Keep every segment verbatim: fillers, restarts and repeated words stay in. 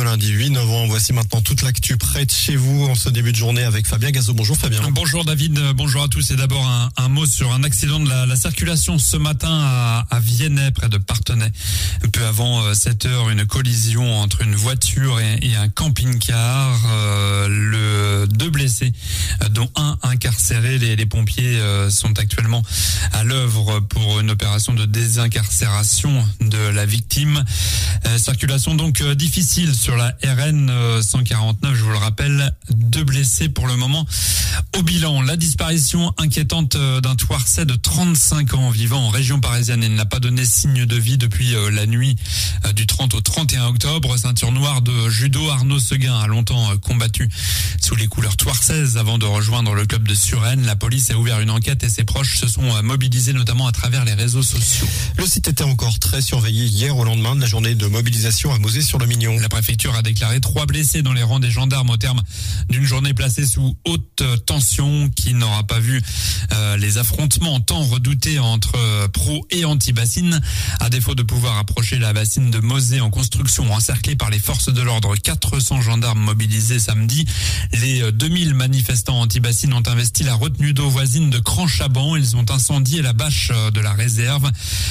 lundi huit novembre. Voici maintenant toute l'actu près de chez vous en ce début de journée avec Fabien Gazot. Bonjour Fabien. Bonjour David, bonjour à tous. Et d'abord un, un mot sur un accident de la, la circulation ce matin à, à Viennet, près de Parthenay. Peu avant sept heures, une collision entre une voiture et, et un camping-car. Euh, le deux blessés, dont un incarcéré. Les, les pompiers euh, sont actuellement à l'œuvre pour une opération de désincarcération de la victime. Euh, circulation donc euh, difficile sur la R N cent quarante-neuf, je vous le rappelle, deux blessés pour le moment au bilan. La disparition inquiétante d'un Touarçais de trente-cinq ans vivant en région parisienne. Il n'a pas donné signe de vie depuis euh, la nuit euh, du trente au trente et un octobre. Ceinture noire de judo, Arnaud Seguin a longtemps euh, combattu sous les couleurs touarçaises avant de rejoindre le club de Suresnes. La police a ouvert une enquête et ses proches se sont euh, mobilisés notamment à travers les réseaux sociaux. Le site était encore très surveillé hier au lendemain de la journée de mobilisation à Mauzé-sur-le-Mignon. La préfecture a déclaré trois blessés dans les rangs des gendarmes au terme d'une journée placée sous haute tension qui n'aura pas vu euh, les affrontements tant redoutés entre euh, pro et anti-bassine. À défaut de pouvoir approcher la bassine de Mauzé en construction encerclée par les forces de l'ordre, quatre cents gendarmes mobilisés samedi. Les euh, deux mille manifestants anti-bassine ont investi la retenue d'eau voisine de Cran-Chaban. Ils ont incendié la bâche euh, de la réserve.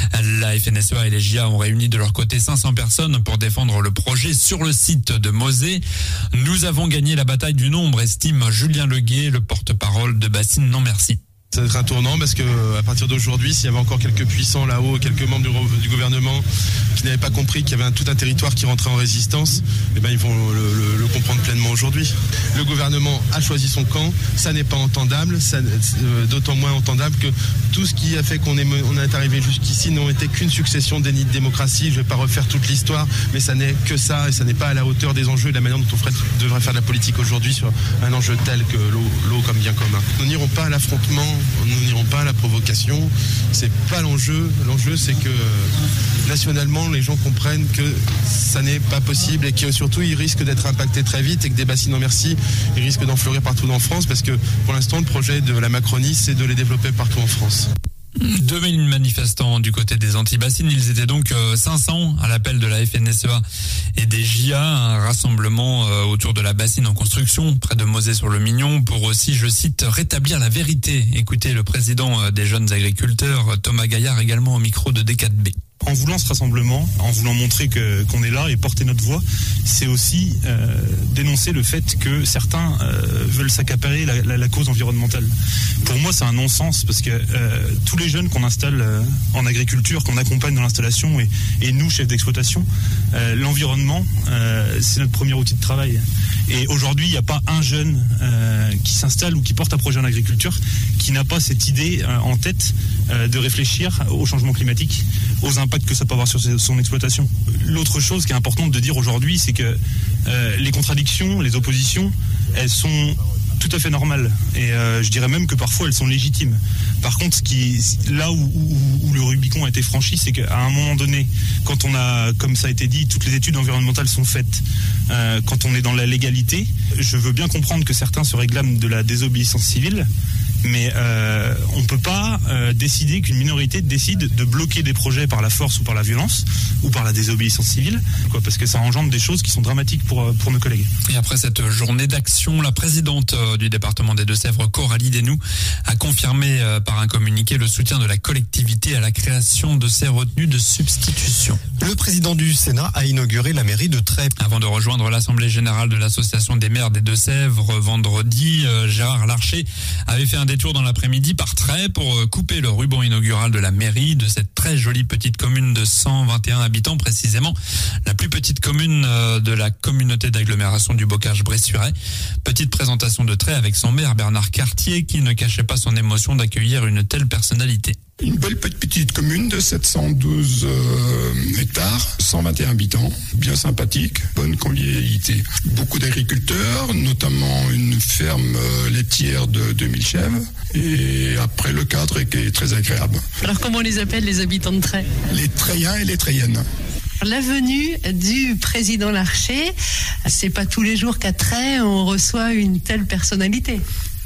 La F N S E A et les J A ont réuni de leur côté cinq cents personnes pour défendre le projet sur le site de Mauzé. Nous avons gagné la bataille du nombre, estime Julien Leguet, le porte-parole de Bassine Non Merci. Ça va être un tournant parce que à partir d'aujourd'hui, s'il y avait encore quelques puissants là-haut, quelques membres du, du gouvernement qui n'avaient pas compris qu'il y avait un, tout un territoire qui rentrait en résistance, eh ben ils vont le, le, le comprendre pleinement aujourd'hui. Le gouvernement a choisi son camp, ça n'est pas entendable, ça, euh, d'autant moins entendable que tout ce qui a fait qu'on est, on est arrivé jusqu'ici n'ont été qu'une succession de dénis de démocratie. Je ne vais pas refaire toute l'histoire, mais ça n'est que ça et ça n'est pas à la hauteur des enjeux et de la manière dont on ferait, devrait faire de la politique aujourd'hui sur un enjeu tel que l'eau, l'eau comme bien commun. Nous n'irons pas à l'affrontement. Nous n'irons pas à la provocation, c'est pas l'enjeu. L'enjeu, c'est que nationalement, les gens comprennent que ça n'est pas possible et que surtout, ils risquent d'être impactés très vite et que des bassines en merci, ils risquent d'en fleurir partout en France parce que pour l'instant, le projet de la Macronie, c'est de les développer partout en France. deux mille manifestants du côté des anti-bassines. Ils étaient donc cinq cents à l'appel de la F N S E A et des J A, un rassemblement autour de la bassine en construction près de Mauzé-sur-le-Mignon pour aussi, je cite, rétablir la vérité. Écoutez le président des jeunes agriculteurs, Thomas Gaillard, également au micro de D quatre B. En voulant ce rassemblement, en voulant montrer que qu'on est là et porter notre voix, c'est aussi euh, dénoncer le fait que certains euh, veulent s'accaparer la, la, la cause environnementale. Pour moi, c'est un non-sens parce que euh, tous les jeunes qu'on installe euh, en agriculture, qu'on accompagne dans l'installation et, et nous, chefs d'exploitation, euh, l'environnement, euh, c'est notre premier outil de travail. Et aujourd'hui, il n'y a pas un jeune euh, qui s'installe ou qui porte un projet en agriculture qui n'a pas cette idée euh, en tête euh, de réfléchir au changement climatique, aux impacts que ça peut avoir sur son exploitation. L'autre chose qui est importante de dire aujourd'hui, c'est que euh, les contradictions, les oppositions, elles sont tout à fait normales. Et euh, je dirais même que parfois elles sont légitimes. Par contre, ce qui, là où, où, où le Rubicon a été franchi, c'est qu'à un moment donné, quand on a, comme ça a été dit, toutes les études environnementales sont faites, euh, quand on est dans la légalité, je veux bien comprendre que certains se réclament de la désobéissance civile, mais euh, on ne peut pas euh, décider qu'une minorité décide de bloquer des projets par la force ou par la violence ou par la désobéissance civile, quoi, parce que ça engendre des choses qui sont dramatiques pour, pour nos collègues. Et après cette journée d'action, la présidente du département des Deux-Sèvres, Coralie Desnoux, a confirmé euh, par un communiqué le soutien de la collectivité à la création de ces retenues de substitution. Le président du Sénat a inauguré la mairie de Trey. Avant de rejoindre l'Assemblée générale de l'Association des maires des Deux-Sèvres vendredi, euh, Gérard Larcher avait fait un détour dans l'après-midi par Trey pour couper le ruban inaugural de la mairie de cette très jolie petite commune de cent vingt et un habitants, précisément la plus petite commune de la communauté d'agglomération du Bocage-Bressuret. Petite présentation de Trey avec son maire Bernard Cartier qui ne cachait pas son émotion d'accueillir une telle personnalité. Une belle petite commune de sept cent douze euh, hectares, cent vingt et un habitants, bien sympathique, bonne convivialité. Beaucoup d'agriculteurs, notamment une ferme euh, laitière de deux mille chèvres. Et après, le cadre est, est très agréable. Alors comment on les appelle les habitants de Trey ? Les Treyens et les Treyennes. La venue du président Larcher, c'est pas tous les jours qu'à Trey on reçoit une telle personnalité.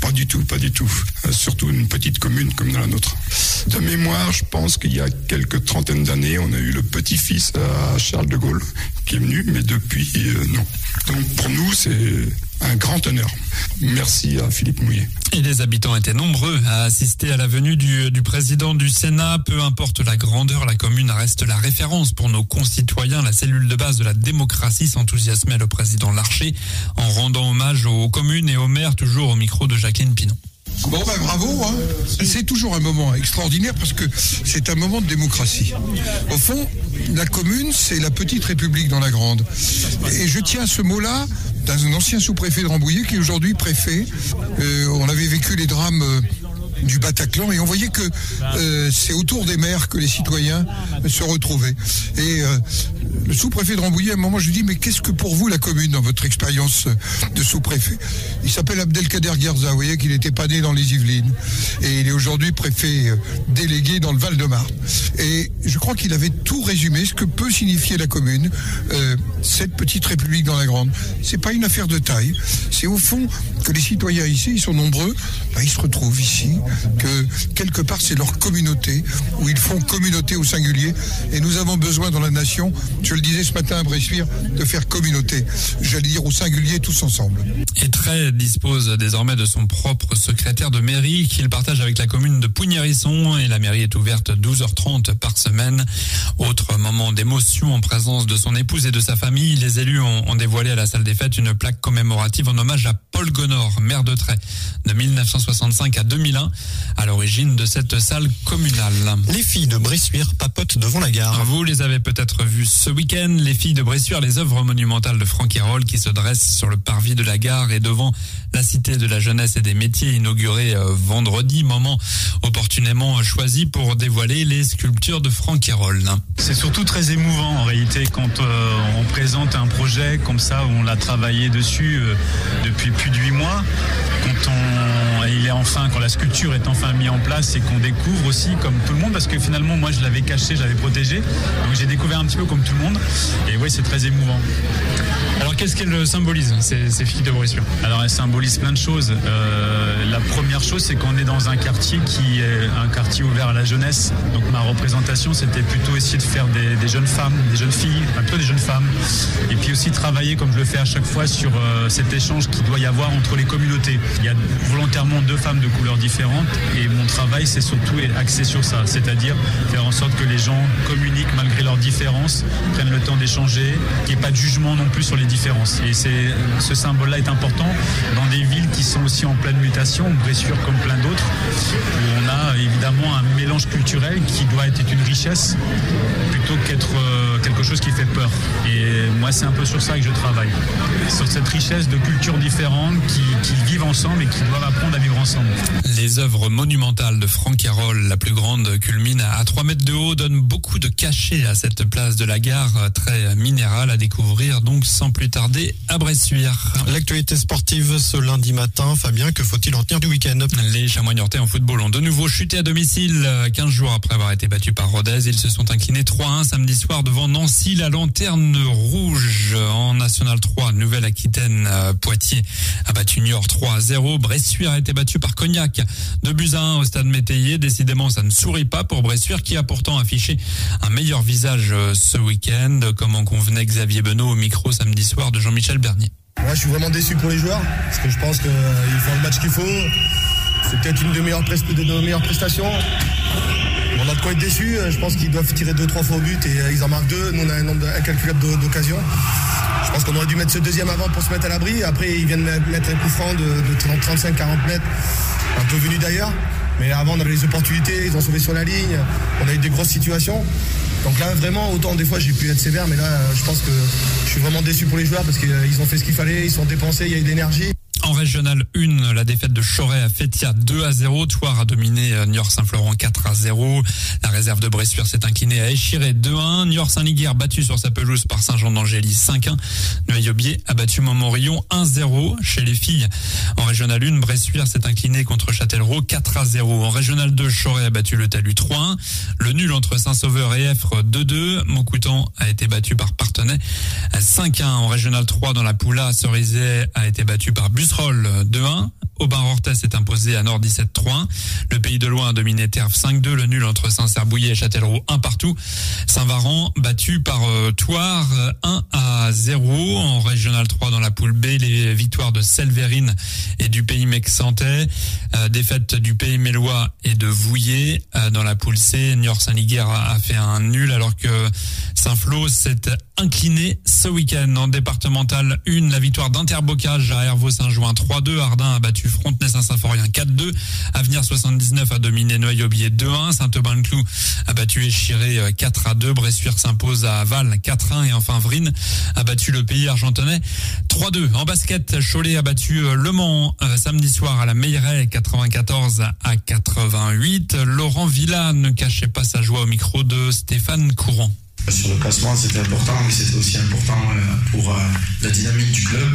Pas du tout, pas du tout. Euh, surtout une petite commune comme dans la nôtre. De mémoire, je pense qu'il y a quelques trentaines d'années, on a eu le petit-fils à Charles de Gaulle qui est venu, mais depuis, euh, non. Donc pour nous, c'est un grand honneur. Merci à Philippe Mouillet. Et les habitants étaient nombreux à assister à la venue du, du président du Sénat. Peu importe la grandeur, la commune reste la référence pour nos concitoyens. La cellule de base de la démocratie s'enthousiasmait le président Larcher en rendant hommage aux communes et aux maires, toujours au micro de Jacqueline Pinon. Bon ben bravo, hein. C'est toujours un moment extraordinaire parce que c'est un moment de démocratie. Au fond, la commune, c'est la petite république dans la grande. Et je tiens à ce mot-là d'un ancien sous-préfet de Rambouillet qui est aujourd'hui préfet. Euh, on avait vécu les drames euh, du Bataclan et on voyait que euh, c'est autour des maires que les citoyens se retrouvaient. Et euh, le sous-préfet de Rambouillet, à un moment, je lui dis, mais qu'est-ce que pour vous la commune dans votre expérience de sous-préfet? Il s'appelle Abdelkader Guerza, vous voyez qu'il n'était pas né dans les Yvelines. Et il est aujourd'hui préfet délégué dans le Val-de-Marne. Et je crois qu'il avait tout résumé, ce que peut signifier la commune, euh, cette petite république dans la grande. C'est pas une affaire de taille, c'est au fond que les citoyens ici, ils sont nombreux, ben, ils se retrouvent ici, que quelque part c'est leur communauté, où ils font communauté au singulier, et nous avons besoin dans la nation, je le disais ce matin à Bressuire, de faire communauté, j'allais dire au singulier tous ensemble. Et Tray dispose désormais de son propre secrétaire de mairie qu'il partage avec la commune de Pouigny-Hérisson, et la mairie est ouverte douze heures trente par semaine. Autre moment d'émotion en présence de son épouse et de sa famille, les élus ont, ont dévoilé à la salle des fêtes une plaque commémorative en hommage à Paul Gonor, maire de Tray, de mille neuf cent soixante-cinq à deux mille un, à l'origine de cette salle communale. Les filles de Bressuire papotent devant la gare. Vous les avez peut-être vues ce week-end, les filles de Bressuire, les œuvres monumentales de Franck Hérol qui se dressent sur le parvis de la gare et devant la cité de la jeunesse et des métiers inaugurée euh, vendredi, moment opportunément choisi pour dévoiler les sculptures de Franck Hérol. C'est surtout très émouvant en réalité quand euh, on présente un projet comme ça où on l'a travaillé dessus euh, depuis plus de huit mois. Quand on, il est enfin, quand la sculpture est enfin mise en place et qu'on découvre aussi comme tout le monde, parce que finalement moi je l'avais caché, je l'avais protégé, donc j'ai découvert un petit peu comme tout le monde. Et oui, c'est très émouvant. Alors qu'est-ce qu'elles symbolisent, ces, ces filles de Bressuire? Alors elles symbolisent plein de choses. Euh, la première chose, c'est qu'on est dans un quartier qui est un quartier ouvert à la jeunesse. Donc ma représentation, c'était plutôt essayer de faire des, des jeunes femmes, des jeunes filles, enfin plutôt des jeunes femmes. Et puis aussi travailler, comme je le fais à chaque fois, sur euh, cet échange qu'il doit y avoir entre les communautés. Il y a volontairement deux femmes de couleurs différentes et mon travail, c'est surtout axé sur ça. C'est-à-dire faire en sorte que les gens communiquent malgré leurs différences, prennent le temps d'échanger, qu'il n'y ait pas de jugement non plus sur les différences. Et c'est, ce symbole-là est important dans des villes qui sont aussi en pleine mutation, Bressuire comme plein d'autres, où on a évidemment un mélange culturel qui doit être une richesse plutôt qu'être euh, quelque chose qui fait peur. Et moi, c'est un peu sur ça que je travaille, sur cette richesse de cultures différentes qui, qui vivent ensemble et qui doivent apprendre à vivre ensemble. Les œuvres monumentales de Franck Hérol, la plus grande, culmine à trois mètres de haut, donne beaucoup de cachet à cette place de la gare, très minérale, à découvrir donc sans plus tarder à Bressuire. L'actualité sportive ce lundi matin, Fabien, que faut-il en retenir du week-end? Les Chamois niortais en football ont de nouveau chuté à domicile. quinze jours après avoir été battus par Rodez, ils se sont inclinés trois à un samedi soir devant Nancy, la lanterne rouge. En National trois, Nouvelle-Aquitaine, Poitiers a battu Niort trois à zéro. Bressuire a été battu par Cognac deux buts à un au stade Métayer. Décidément, ça ne sourit pas pour Bressuire qui a pourtant affiché un meilleur visage ce week-end, comme en convenait Xavier Benoît au micro samedi soir de Jean-Michel Bernier. Moi, je suis vraiment déçu pour les joueurs parce que je pense qu'ils font le match qu'il faut. C'est peut-être une de, meilleures prest- de nos meilleures prestations. On a de quoi être déçu. Je pense qu'ils doivent tirer deux, trois fois au but et ils en marquent deux. Nous, on a un nombre incalculable d'occasions. Je pense qu'on aurait dû mettre ce deuxième avant pour se mettre à l'abri. Après, ils viennent mettre un coup franc de, de trente-cinq à quarante mètres, un peu venu d'ailleurs. Mais avant, on avait les opportunités, ils ont sauvé sur la ligne. On a eu des grosses situations. Donc là, vraiment, autant des fois, j'ai pu être sévère, mais là, je pense que je suis vraiment déçu pour les joueurs parce qu'ils ont fait ce qu'il fallait, ils sont dépensés, il y a eu de l'énergie. En régional un, la défaite de Choret à Fétia deux à zéro. Thouars a dominé Niort-Saint-Florent quatre à zéro. La réserve de Bressuire s'est inclinée à Échiré deux à un. Niort-Saint-Liguière battu sur sa pelouse par Saint-Jean-d'Angély cinq à un. Noyaubier a battu Montmorillon un zéro. Chez les filles, en régional un, Bressuire s'est incliné contre Châtellerault quatre à zéro. En régional deux, Choret a battu le Talus trois à un. Le nul entre Saint-Sauveur et Effre deux à deux. Montcoutan a été battu par Parthenay cinq à un. En régional trois, dans la Poula, Cerizay a été battu par Busserolles deux à un. Aubin-Rorthais s'est imposé à Nord dix-sept trois. Le Pays de Loing a dominé Terve cinq deux. Le nul entre Saint-Cerbouillet et Châtellerault un partout. Saint-Varan battu par euh, Thouars un à zéro. En Régional trois dans la poule B, les victoires de Selverine et du Pays Mexantais. Euh, défaite du Pays Mélois et de Vouillé. Euh, dans la poule C, Niort-Saint-Liguer a, a fait un nul alors que Saint-Flour s'est incliné ce week-end. En départemental un, la victoire d'Interbocage à Hervaux-Saint-Jouin trois deux. Ardin a battu Frontenay-Saint-Symphorien quatre deux. Avenir soixante-dix-neuf a dominé Noailles-Aubier deux un. Saint-Aubin-le-Cloud a battu Échiré quatre à deux. Bressuire s'impose à Val quatre un. Et enfin Vrine a battu le Pays Argentonnais trois deux. En basket, Cholet a battu Le Mans euh, samedi soir à la Meilleraie quatre-vingt-quatorze à quatre-vingt-huit. Laurent Villa ne cachait pas sa joie au micro de Stéphane Courant. Sur le classement, c'était important, mais c'était aussi important pour la dynamique du club.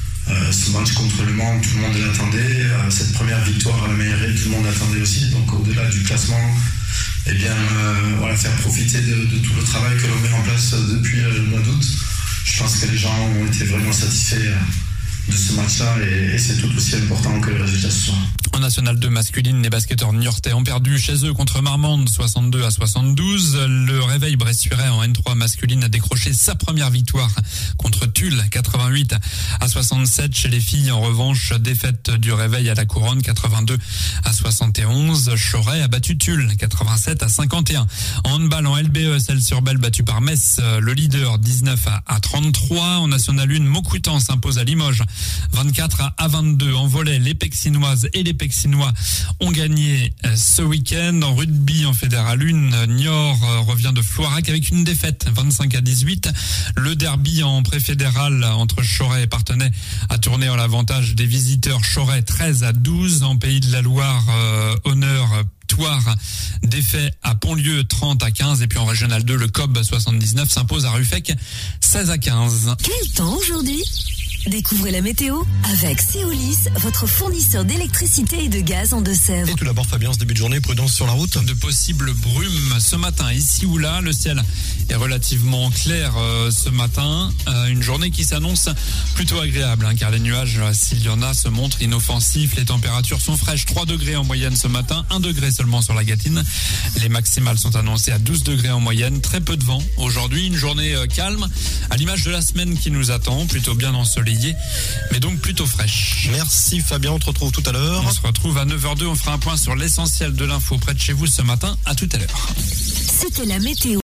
Ce match contre Le Mans, tout le monde l'attendait. Cette première victoire à la Meilleraie, tout le monde l'attendait aussi. Donc au-delà du classement, eh bien, euh, voilà, faire profiter de, de tout le travail que l'on met en place depuis le mois d'août. Je pense que les gens ont été vraiment satisfaits de ce match-là et, et c'est tout aussi important que le résultat ce soir. En National deux masculine, les basketteurs niortais ont perdu chez eux contre Marmande soixante-deux à soixante-douze. Le Réveil bressuirais en N trois masculine a décroché sa première victoire contre Tulle quatre-vingt-huit à soixante-sept. Chez les filles, en revanche, défaite du Réveil à la Couronne quatre-vingt-deux à soixante et onze. Choret a battu Tulle quatre-vingt-sept à cinquante et un. En handball, en L B E, Celles-sur-Belle battu par Metz, le leader dix-neuf à trente-trois. En National un, Maucoutan s'impose à Limoges vingt-quatre à vingt-deux. En volley, les Pexinoises et les Pexinois ont gagné ce week-end. En rugby, en Fédéral un, Niort revient de Floirac avec une défaite vingt-cinq à dix-huit. Le derby en préfédéral entre Choret et Parthenay a tourné en l'avantage des visiteurs. Choret treize à douze. En Pays de la Loire, euh, honneur Toire défait à Pontlieu trente à quinze. Et puis en Régional deux, le C O B soixante-dix-neuf s'impose à Ruffec seize à quinze. Quel temps aujourd'hui ? Découvrez la météo avec Céolis, votre fournisseur d'électricité et de gaz en Deux-Sèvres. Et tout d'abord, Fabien, ce début de journée, prudence sur la route. De possibles brumes ce matin, ici ou là. Le ciel est relativement clair euh, ce matin. Euh, une journée qui s'annonce plutôt agréable, hein, car les nuages, s'il y en a, se montrent inoffensifs. Les températures sont fraîches, trois degrés en moyenne ce matin, un degré seulement sur la Gâtine. Les maximales sont annoncées à douze degrés en moyenne, très peu de vent. Aujourd'hui, une journée euh, calme, à l'image de la semaine qui nous attend, plutôt bien ensoleillée, mais donc plutôt fraîche. Merci Fabien, on te retrouve tout à l'heure. On se retrouve à neuf heures deux, on fera un point sur l'essentiel de l'info près de chez vous ce matin. À tout à l'heure. C'était la météo.